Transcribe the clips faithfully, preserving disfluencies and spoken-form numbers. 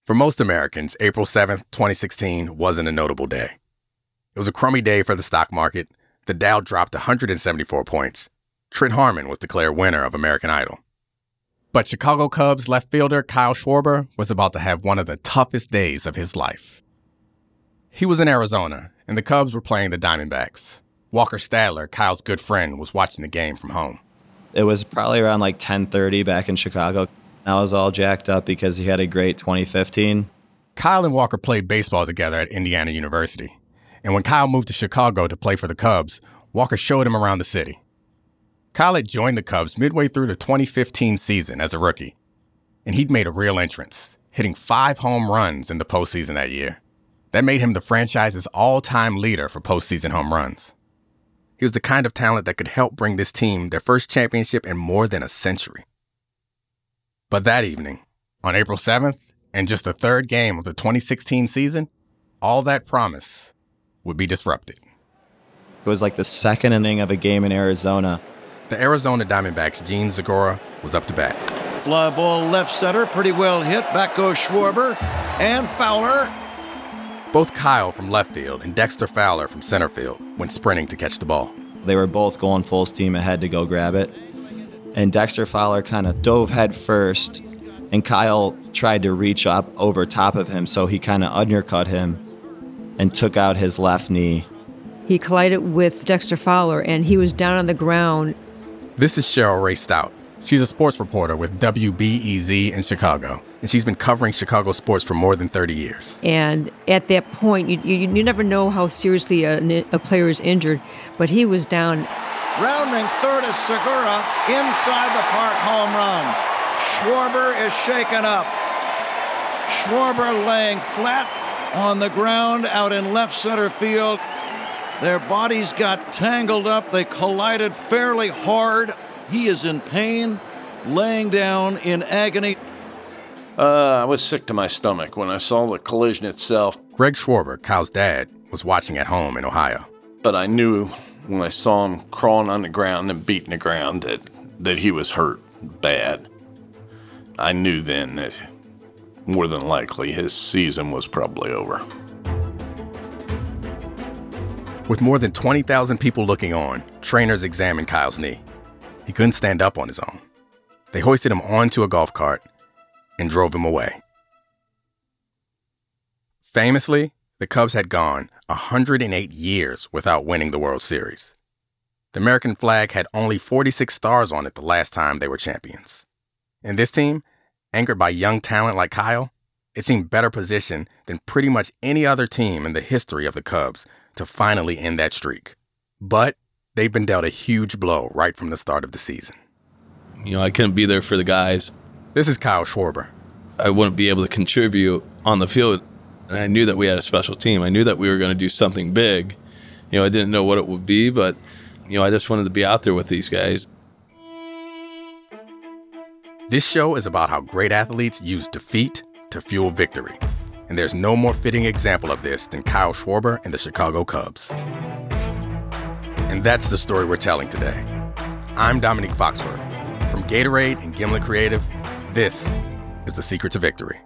For most Americans, April seventh, twenty sixteen wasn't a notable day. It was a crummy day for the stock market. The Dow dropped one hundred seventy-four points. Trent Harmon was declared winner of American Idol. But Chicago Cubs left fielder Kyle Schwarber was about to have one of the toughest days of his life. He was in Arizona, and the Cubs were playing the Diamondbacks. Walker Stadler, Kyle's good friend, was watching the game from home. It was probably around like ten thirty back in Chicago. I was all jacked up because he had a great twenty fifteen. Kyle and Walker played baseball together at Indiana University. And when Kyle moved to Chicago to play for the Cubs, Walker showed him around the city. Kyle had joined the Cubs midway through the twenty fifteen season as a rookie. And he'd made a real entrance, hitting five home runs in the postseason that year. That made him the franchise's all-time leader for postseason home runs. He was the kind of talent that could help bring this team their first championship in more than a century. But that evening, on April seventh, and just the third game of the twenty sixteen season, all that promise would be disrupted. It was like the second inning of a game in Arizona. The Arizona Diamondbacks' Gene Zagora was up to bat. Fly ball left center, pretty well hit. Back goes Schwarber and Fowler. Both Kyle from left field and Dexter Fowler from center field went sprinting to catch the ball. They were both going full steam ahead to go grab it. And Dexter Fowler kind of dove head first, and Kyle tried to reach up over top of him, so he kind of undercut him and took out his left knee. He collided with Dexter Fowler, and he was down on the ground. This is Cheryl Ray Stout. She's a sports reporter with W B E Z in Chicago, and she's been covering Chicago sports for more than thirty years. And at that point, you, you, you never know how seriously a, a player is injured, but he was down. Rounding third is Segura, inside the park home run. Schwarber is shaken up. Schwarber laying flat on the ground out in left center field. Their bodies got tangled up. They collided fairly hard. He is in pain, laying down in agony. Uh, I was sick to my stomach when I saw the collision itself. Greg Schwarber, Kyle's dad, was watching at home in Ohio. But I knew when I saw him crawling on the ground and beating the ground that, that he was hurt bad. I knew then that more than likely his season was probably over. With more than twenty thousand people looking on, trainers examined Kyle's knee. He couldn't stand up on his own. They hoisted him onto a golf cart and drove him away. Famously, the Cubs had gone one hundred eight years without winning the World Series. The American flag had only forty-six stars on it the last time they were champions. And this team, anchored by young talent like Kyle, it seemed better positioned than pretty much any other team in the history of the Cubs to finally end that streak. But they've been dealt a huge blow right from the start of the season. You know, I couldn't be there for the guys. This is Kyle Schwarber. I wouldn't be able to contribute on the field. And I knew that we had a special team. I knew that we were going to do something big. You know, I didn't know what it would be, but, you know, I just wanted to be out there with these guys. This show is about how great athletes use defeat to fuel victory. And there's no more fitting example of this than Kyle Schwarber and the Chicago Cubs. And that's the story we're telling today. I'm Dominique Foxworth. From Gatorade and Gimlet Creative, this is The Secret to Victory.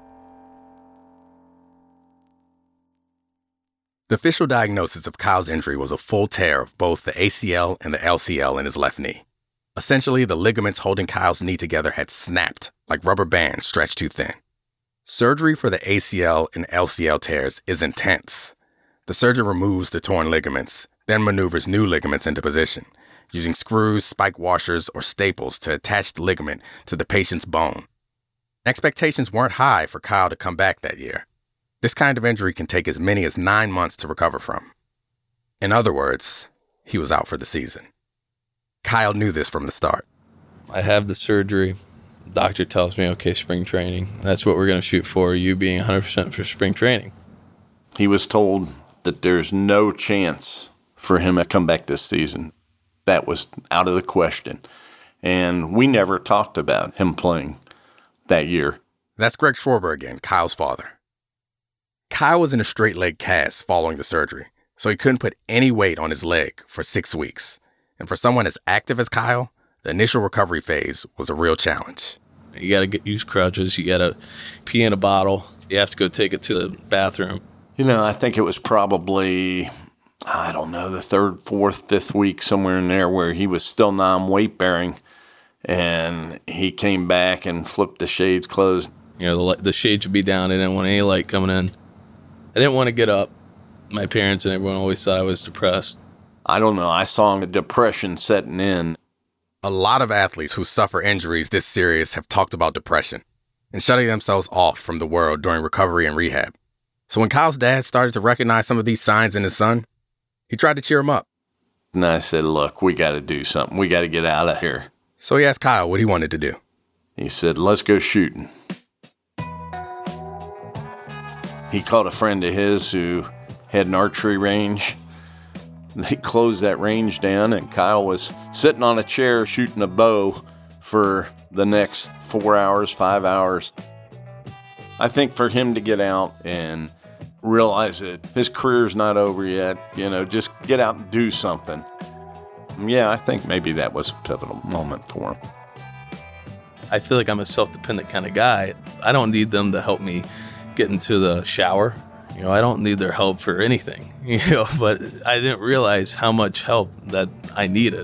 The official diagnosis of Kyle's injury was a full tear of both the A C L and the L C L in his left knee. Essentially, the ligaments holding Kyle's knee together had snapped like rubber bands stretched too thin. Surgery for the A C L and L C L tears is intense. The surgeon removes the torn ligaments, then maneuvers new ligaments into position, using screws, spike washers, or staples to attach the ligament to the patient's bone. Expectations weren't high for Kyle to come back that year. This kind of injury can take as many as nine months to recover from. In other words, he was out for the season. Kyle knew this from the start. I have the surgery. The doctor tells me, okay, spring training. That's what we're going to shoot for, you being one hundred percent for spring training. He was told that there's no chance for him to come back this season. That was out of the question. And we never talked about him playing that year. That's Greg Schwarber again, Kyle's father. Kyle was in a straight leg cast following the surgery, so he couldn't put any weight on his leg for six weeks. And for someone as active as Kyle, the initial recovery phase was a real challenge. You got to get use crutches. You got to pee in a bottle. You have to go take it to the bathroom. You know, I think it was probably, I don't know, the third, fourth, fifth week, somewhere in there, where he was still non-weight bearing, and he came back and flipped the shades closed. You know, the, the shades would be down. I didn't want any light coming in. I didn't want to get up. My parents and everyone always thought I was depressed. I don't know. I saw a depression setting in. A lot of athletes who suffer injuries this serious have talked about depression and shutting themselves off from the world during recovery and rehab. So when Kyle's dad started to recognize some of these signs in his son, he tried to cheer him up. And I said, look, we got to do something. We got to get out of here. So he asked Kyle what he wanted to do. He said, let's go shooting. He called a friend of his who had an archery range. They closed that range down, and Kyle was sitting on a chair shooting a bow for the next four hours, five hours. I think for him to get out and realize that his career's not over yet, you know, just get out and do something. Yeah, I think maybe that was a pivotal moment for him. I feel like I'm a self-dependent kind of guy. I don't need them to help me get into the shower. You know, I don't need their help for anything, you know, but I didn't realize how much help that I needed.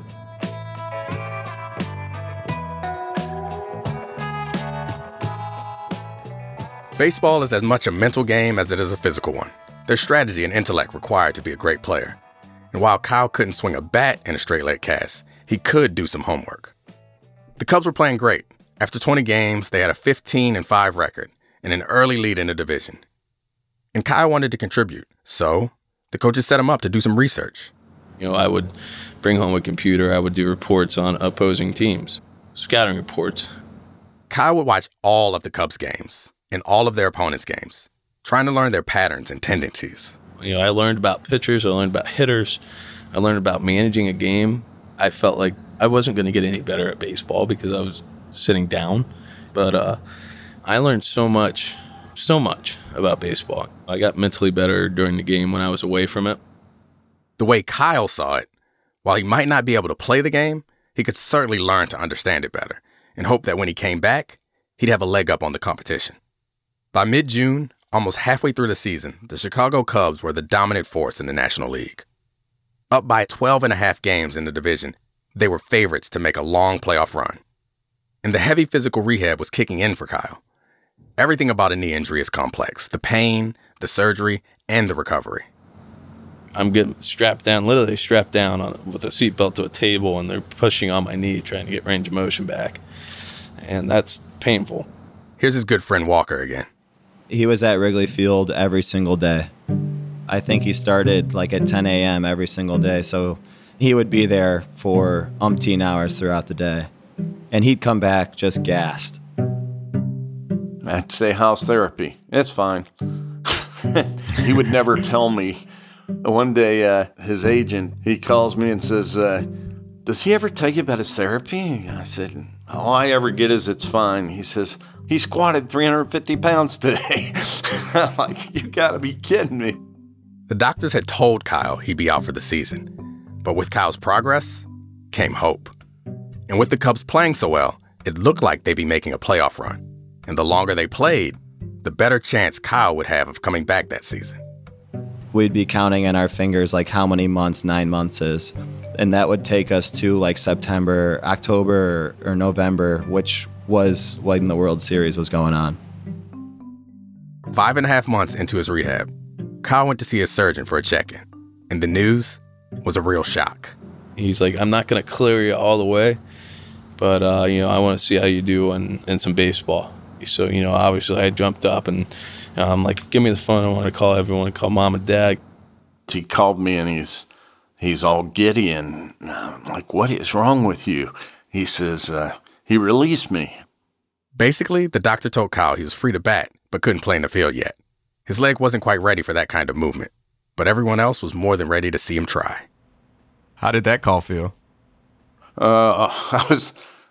Baseball is as much a mental game as it is a physical one. There's strategy and intellect required to be a great player. And while Kyle couldn't swing a bat in a straight leg cast, he could do some homework. The Cubs were playing great. After twenty games, they had a fifteen and five record and an early lead in the division. And Kyle wanted to contribute, so the coaches set him up to do some research. You know, I would bring home a computer. I would do reports on opposing teams, scouting reports. Kyle would watch all of the Cubs games and all of their opponents' games, trying to learn their patterns and tendencies. You know, I learned about pitchers. I learned about hitters. I learned about managing a game. I felt like I wasn't going to get any better at baseball because I was sitting down. But uh, I learned so much, so much about baseball. I got mentally better during the game when I was away from it. The way Kyle saw it, while he might not be able to play the game, he could certainly learn to understand it better and hope that when he came back, he'd have a leg up on the competition. By mid-June, almost halfway through the season, the Chicago Cubs were the dominant force in the National League. Up by twelve and a half games in the division, they were favorites to make a long playoff run. And the heavy physical rehab was kicking in for Kyle. Everything about a knee injury is complex. The pain, the surgery, and the recovery. I'm getting strapped down, literally strapped down on, with a seatbelt to a table, and they're pushing on my knee, trying to get range of motion back. And that's painful. Here's his good friend Walker again. He was at Wrigley Field every single day. I think he started like at ten a.m. every single day, so he would be there for umpteen hours throughout the day. And he'd come back just gassed. I'd say house therapy. It's fine. He would never tell me. One day, uh, his agent, he calls me and says, uh, does he ever tell you about his therapy? I said, all I ever get is it's fine. He says, he squatted three hundred fifty pounds today. I'm like, you gotta be kidding me. The doctors had told Kyle he'd be out for the season. But with Kyle's progress came hope. And with the Cubs playing so well, it looked like they'd be making a playoff run. And the longer they played, the better chance Kyle would have of coming back that season. We'd be counting on our fingers like how many months nine months is. And that would take us to like September, October, or November, which was when the World Series was going on. Five and a half months into his rehab, Kyle went to see his surgeon for a check-in. And the news was a real shock. He's like, I'm not going to clear you all the way, but, uh, you know, I want to see how you do in, in some baseball. So, you know, obviously I jumped up and I'm um, like, give me the phone. I want to call everyone, call mom and dad. He called me and he's he's all giddy and I'm like, what is wrong with you? He says, uh, he released me. Basically, the doctor told Kyle he was free to bat, but couldn't play in the field yet. His leg wasn't quite ready for that kind of movement, but everyone else was more than ready to see him try. How did that call feel? Uh, I was...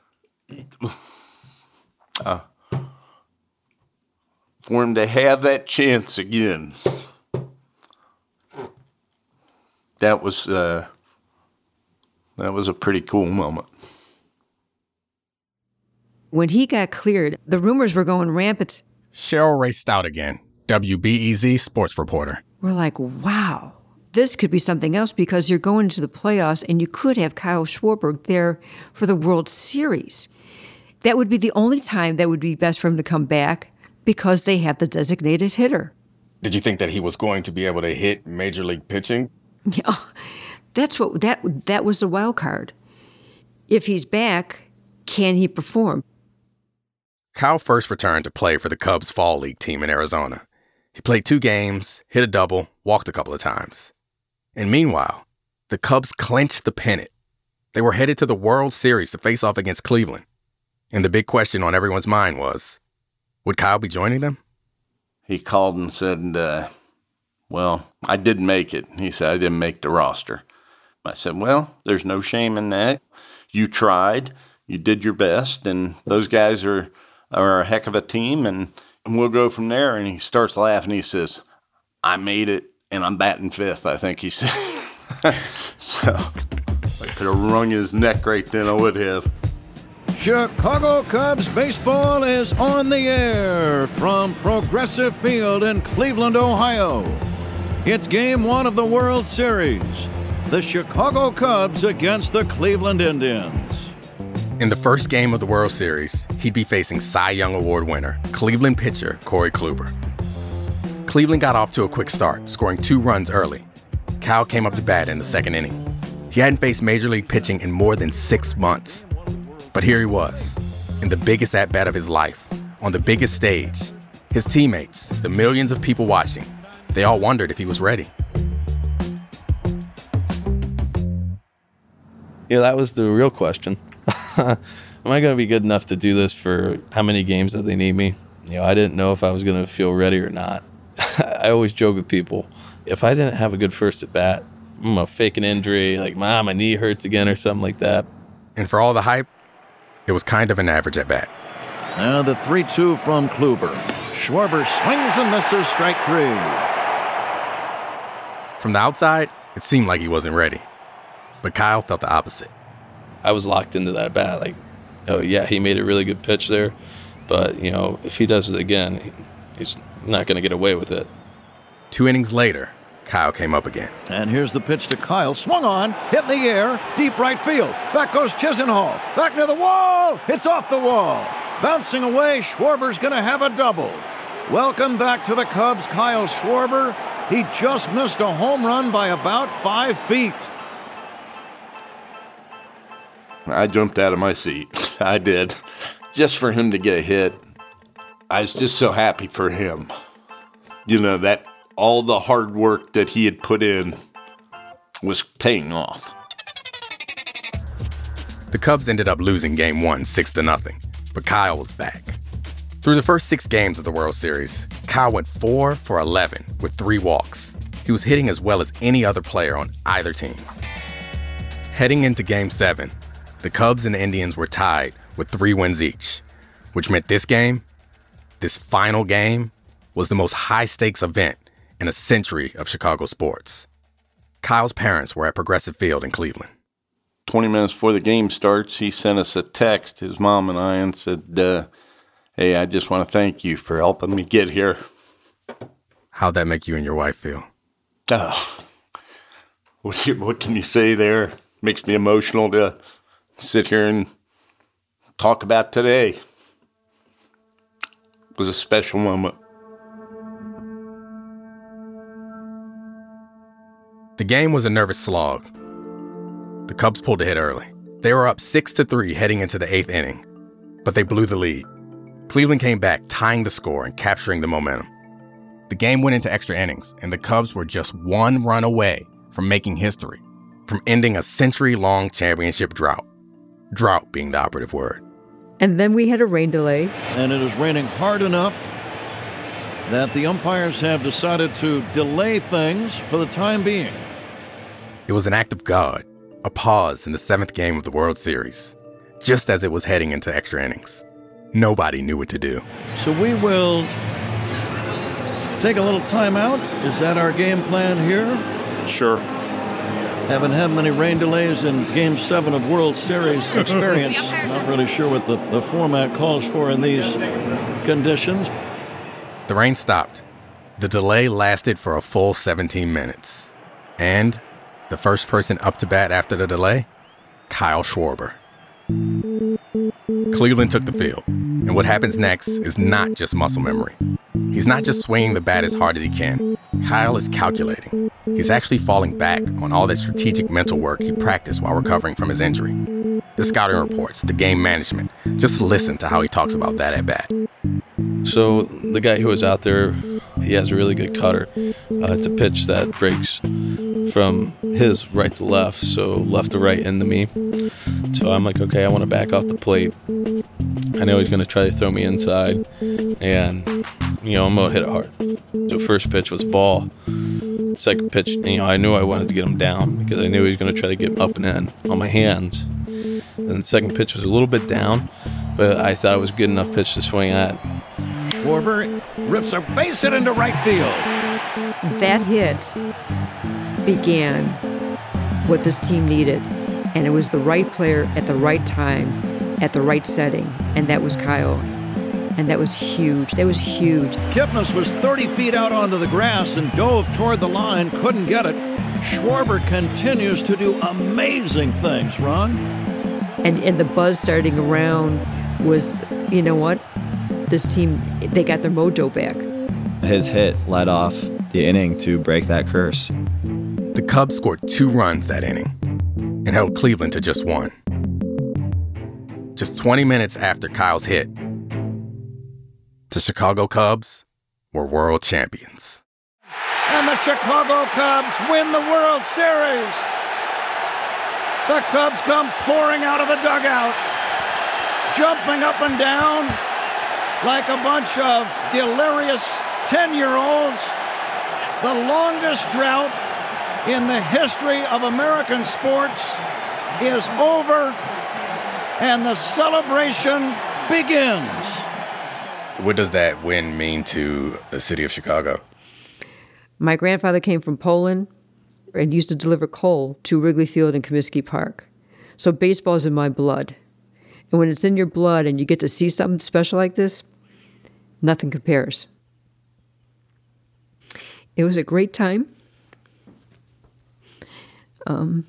Uh, for him to have that chance again. That was, uh, that was a pretty cool moment. When he got cleared, the rumors were going rampant. Cheryl raced out again, W B E Z sports reporter. We're like, wow, this could be something else because you're going into the playoffs and you could have Kyle Schwarber there for the World Series. That would be the only time that would be best for him to come back because they have the designated hitter. Did you think that he was going to be able to hit Major League pitching? Yeah, that's what that that was the wild card. If he's back, can he perform? Kyle first returned to play for the Cubs Fall League team in Arizona. He played two games, hit a double, walked a couple of times. And meanwhile, the Cubs clinched the pennant. They were headed to the World Series to face off against Cleveland. And the big question on everyone's mind was, would Kyle be joining them? He called and said, uh, well, I didn't make it. He said, I didn't make the roster. I said, well, there's no shame in that. You tried. You did your best. And those guys are, are a heck of a team. And, and we'll go from there. And he starts laughing. He says, I made it, and I'm batting fifth, I think he said. So I could have wrung his neck right then. I would have. Chicago Cubs baseball is on the air from Progressive Field in Cleveland, Ohio. It's game one of the World Series. The Chicago Cubs against the Cleveland Indians. In the first game of the World Series, he'd be facing Cy Young Award winner, Cleveland pitcher Corey Kluber. Cleveland got off to a quick start, scoring two runs early. Kyle came up to bat in the second inning. He hadn't faced Major League pitching in more than six months. But here he was, in the biggest at-bat of his life, on the biggest stage. His teammates, the millions of people watching, they all wondered if he was ready. Yeah, that was the real question. Am I going to be good enough to do this for how many games that they need me? You know, I didn't know if I was going to feel ready or not. I always joke with people, if I didn't have a good first at bat, I'm going to fake an injury, like, Mom, my knee hurts again or something like that. And for all the hype, it was kind of an average at bat. Now the three two from Kluber. Schwarber swings and misses, strike three. From the outside, it seemed like he wasn't ready. But Kyle felt the opposite. I was locked into that bat. Like, oh, yeah, he made a really good pitch there. But, you know, if he does it again, he's not going to get away with it. Two innings later, Kyle came up again. And here's the pitch to Kyle. Swung on, hit in the air, deep right field. Back goes Chisenhall. Back near the wall. It's off the wall. Bouncing away, Schwarber's going to have a double. Welcome back to the Cubs, Kyle Schwarber. He just missed a home run by about five feet. I jumped out of my seat. I did. Just for him to get a hit. I was just so happy for him. You know, that all the hard work that he had put in was paying off. The Cubs ended up losing game one, six to nothing, but Kyle was back. Through the first six games of the World Series, Kyle went four for eleven with three walks. He was hitting as well as any other player on either team. Heading into game seven, the Cubs and the Indians were tied with three wins each, which meant this game, this final game, was the most high-stakes event in a century of Chicago sports. Kyle's parents were at Progressive Field in Cleveland. twenty minutes before the game starts, he sent us a text, his mom and I, and said, uh, hey, I just want to thank you for helping me get here. How'd that make you and your wife feel? Oh, what, what can you say there? Makes me emotional to sit here and talk about today. It was a special moment. The game was a nervous slog. The Cubs pulled ahead early. They were up six to three heading into the eighth inning, but they blew the lead. Cleveland came back, tying the score and capturing the momentum. The game went into extra innings, and the Cubs were just one run away from making history, from ending a century-long championship drought. Drought being the operative word. And then we had a rain delay. And it is raining hard enough that the umpires have decided to delay things for the time being. It was an act of God, a pause in the seventh game of the World Series, just as it was heading into extra innings. Nobody knew what to do. So we will take a little time out. Is that our game plan here? Sure. Haven't had many rain delays in Game seven of World Series experience. Not really sure what the, the format calls for in these conditions. The rain stopped, The delay lasted for a full seventeen minutes. And the first person up to bat after the delay? Kyle Schwarber. Cleveland took the field, and what happens next is not just muscle memory. He's not just swinging the bat as hard as he can. Kyle is calculating. He's actually falling back on all that strategic mental work he practiced while recovering from his injury. The scouting reports, the game management. Just listen to how he talks about that at bat. So the guy who was out there, he has a really good cutter. Uh, it's a pitch that breaks from his right to left, so left to right into me. So I'm like, okay, I want to back off the plate. I know he's going to try to throw me inside, and, you know, I'm going to hit it hard. The first pitch was ball. The second pitch, you know, I knew I wanted to get him down because I knew he was going to try to get up and in on my hands. And the second pitch was a little bit down, but I thought it was a good enough pitch to swing at. Schwarber rips a base hit into right field. That hit began what this team needed, and it was the right player at the right time, at the right setting, and that was Kyle. And that was huge. That was huge. Kipnis was thirty feet out onto the grass and dove toward the line, couldn't get it. Schwarber continues to do amazing things, Ron. And, and the buzz starting around was, you know what? This team, they got their mojo back. His hit led off the inning to break that curse. The Cubs scored two runs that inning and held Cleveland to just one. Just twenty minutes after Kyle's hit, the Chicago Cubs were world champions. And the Chicago Cubs win the World Series. The Cubs come pouring out of the dugout, jumping up and down like a bunch of delirious ten-year-olds. The longest drought in the history of American sports is over, and the celebration begins. What does that win mean to the city of Chicago? My grandfather came from Poland and used to deliver coal to Wrigley Field and Comiskey Park. So baseball is in my blood. And when it's in your blood and you get to see something special like this, nothing compares. It was a great time. Um,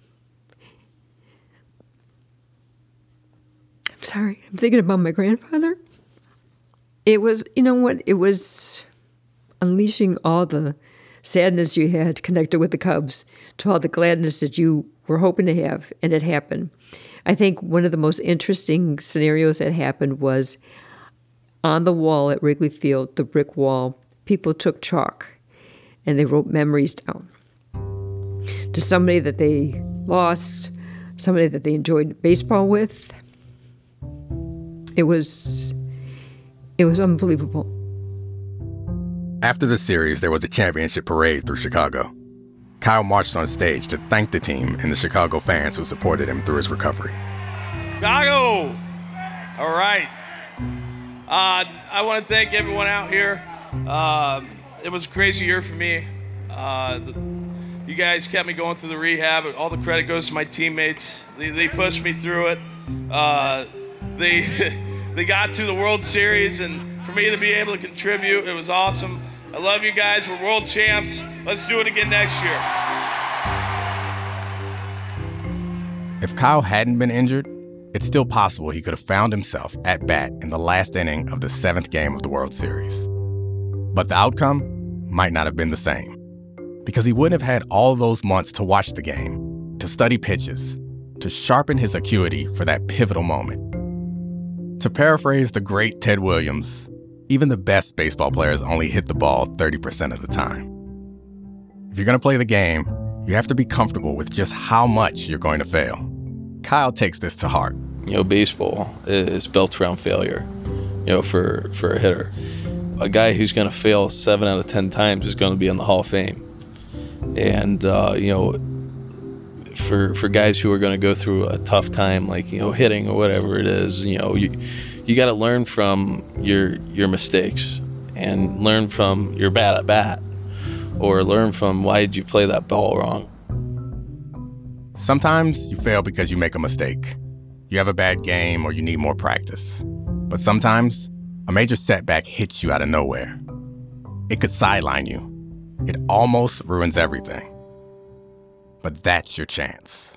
I'm sorry, I'm thinking about my grandfather. It was, you know what, it was unleashing all the sadness you had connected with the Cubs to all the gladness that you were hoping to have, and it happened. I think one of the most interesting scenarios that happened was on the wall at Wrigley Field, the brick wall, people took chalk and they wrote memories down to somebody that they lost, somebody that they enjoyed baseball with. It was, it was unbelievable. After the series, there was a championship parade through Chicago. Kyle marched on stage to thank the team and the Chicago fans who supported him through his recovery. Chicago! All right. Uh, I want to thank everyone out here. Uh, it was a crazy year for me. Uh, the, you guys kept me going through the rehab. All the credit goes to my teammates. They, they pushed me through it. Uh, they, they got to the World Series, and for me to be able to contribute, it was awesome. I love you guys. We're world champs. Let's do it again next year. If Kyle hadn't been injured, it's still possible he could have found himself at bat in the last inning of the seventh game of the World Series. But the outcome might not have been the same, because he wouldn't have had all those months to watch the game, to study pitches, to sharpen his acuity for that pivotal moment. To paraphrase the great Ted Williams, even the best baseball players only hit the ball thirty percent of the time. If you're going to play the game, you have to be comfortable with just how much you're going to fail. Kyle takes this to heart. You know, baseball is built around failure, you know, for, for a hitter. A guy who's going to fail seven out of ten times is going to be in the Hall of Fame. And, uh, you know, for for guys who are going to go through a tough time, like, you know, hitting or whatever it is, you know, you you got to learn from your your mistakes and learn from your bad at bat, or learn from why did you play that ball wrong. Sometimes you fail because you make a mistake. You have a bad game or you need more practice. But sometimes a major setback hits you out of nowhere. It could sideline you. It almost ruins everything. But that's your chance.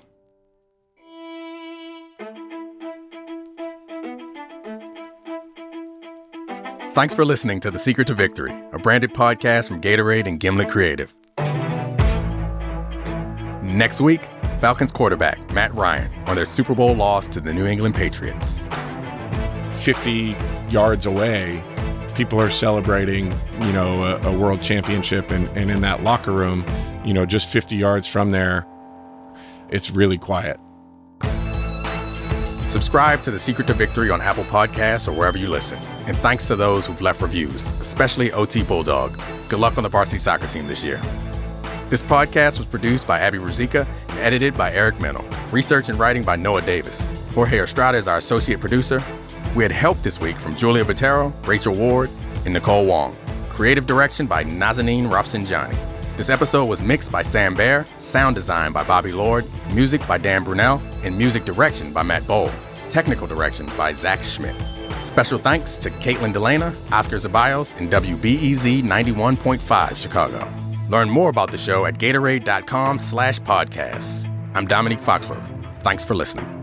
Thanks for listening to The Secret to Victory, a branded podcast from Gatorade and Gimlet Creative. Next week, Falcons quarterback Matt Ryan on their Super Bowl loss to the New England Patriots. fifty yards away, people are celebrating, you know, a, a world championship, and, and in that locker room, you know, just fifty yards from there, it's really quiet. Subscribe to The Secret to Victory on Apple Podcasts or wherever you listen. And thanks to those who've left reviews, especially O T Bulldog. Good luck on the varsity soccer team this year. This podcast was produced by Abby Ruzicka and edited by Eric Mennel. Research and writing by Noah Davis. Jorge Estrada is our associate producer. We had help this week from Julia Botero, Rachel Ward, and Nicole Wong. Creative direction by Nazanin Rafsanjani. This episode was mixed by Sam Baer, sound design by Bobby Lord, music by Dan Brunel, and music direction by Matt Bowl. Technical direction by Zach Schmidt. Special thanks to Caitlin Delana, Oscar Zabayos, and W B E Z ninety-one point five Chicago. Learn more about the show at Gatorade.com slash podcasts. I'm Dominique Foxworth. Thanks for listening.